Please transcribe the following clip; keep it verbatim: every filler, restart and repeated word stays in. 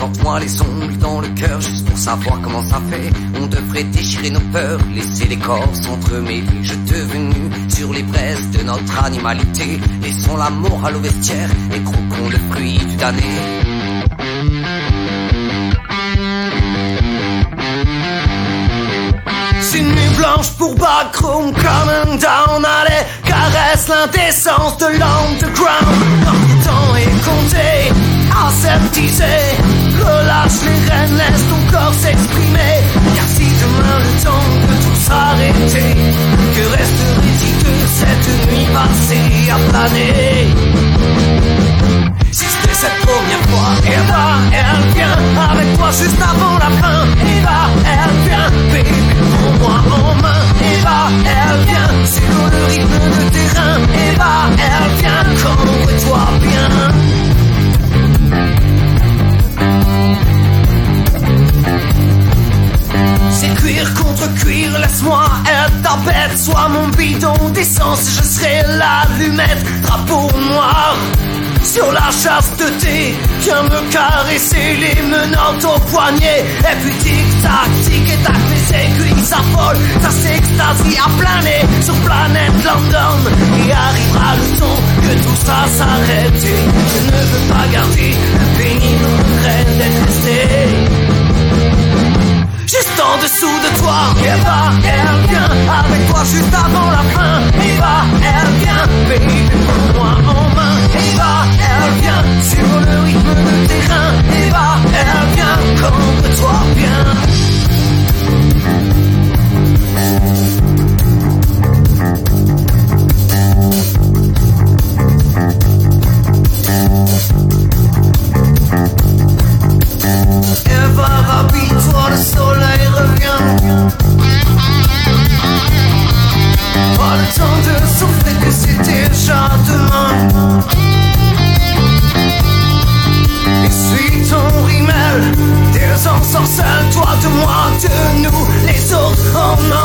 Plante-moi les ongles dans le cœur juste pour savoir comment ça fait. On devrait déchirer nos peurs, laisser les corps s'entremêler. Je devenu sur les braises de notre animalité. Laissons la morale au vestiaire et croquons le fruit du damné. C'est une nuit blanche pour backroom, coming down, allez, caresse l'indécence de l'underground. Notre temps est compté, aseptisé, relâche les rênes, laisse ton corps s'exprimer. Car si demain le temps peut tout s'arrêter, que resterait-il de cette nuit passée à planer? Si c'était cette première fois, Eva, elle vient avec toi juste avant la fin. Eva, elle vient, baby, prends-moi en main. Eva, elle vient, sur le rythme de tes reins. Eva, elle vient, cambre-toi bien. C'est cuir contre cuir, laisse-moi être ta bête. Sois mon bidon d'essence et je serai l'allumette. Drapeau noir sur la chasteté, viens me caresser les menottes au poignet. Et puis tic-tac, tic-tac, les aiguilles s'affolent. Ça s'extasie à planer sur planète London. Et arrivera le temps que tout ça s'arrête. Je ne veux pas garder le pénible regret d'être resté juste en dessous de toi. Eva, elle vient avec toi juste avant la fin. Eva, elle vient, baby, prends-moi en main. Eva, elle vient sur le rythme de tes reins. Eva, elle vient, cambre-toi bien. Eva, rapide-toi, le soleil revient. Pas le temps de souffler que c'est déjà demain. Essuie ton rimel, tes ensorcelles, toi de moi, de nous, les autres en